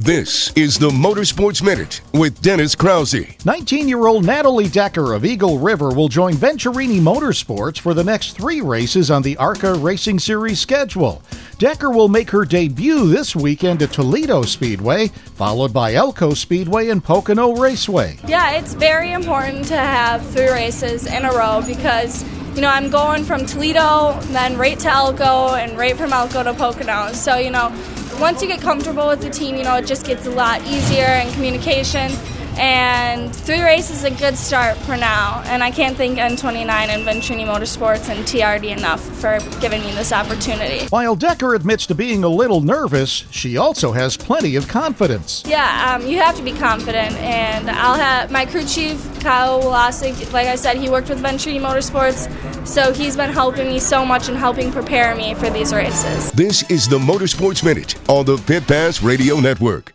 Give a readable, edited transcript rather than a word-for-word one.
This is the Motorsports Minute with Dennis Krause. 19-year-old Natalie Decker of Eagle River will join Venturini Motorsports for the next 3 races on the ARCA Racing Series schedule. Decker will make her debut this weekend at Toledo Speedway, followed by Elko Speedway and Pocono Raceway. Yeah, it's very important to have 3 races in a row because I'm going from Toledo, then right to Elko, and right from Elko to Pocono. So, once you get comfortable with the team, it just gets a lot easier in communication. And 3 races is a good start for now. And I can't thank N29 and Venturini Motorsports and TRD enough for giving me this opportunity. While Decker admits to being a little nervous, she also has plenty of confidence. Yeah, you have to be confident. And I'll have my crew chief, Kyle Wolasik, like I said, he worked with Venturini Motorsports. So he's been helping me so much and helping prepare me for these races. This is the Motorsports Minute on the Pit Pass Radio Network.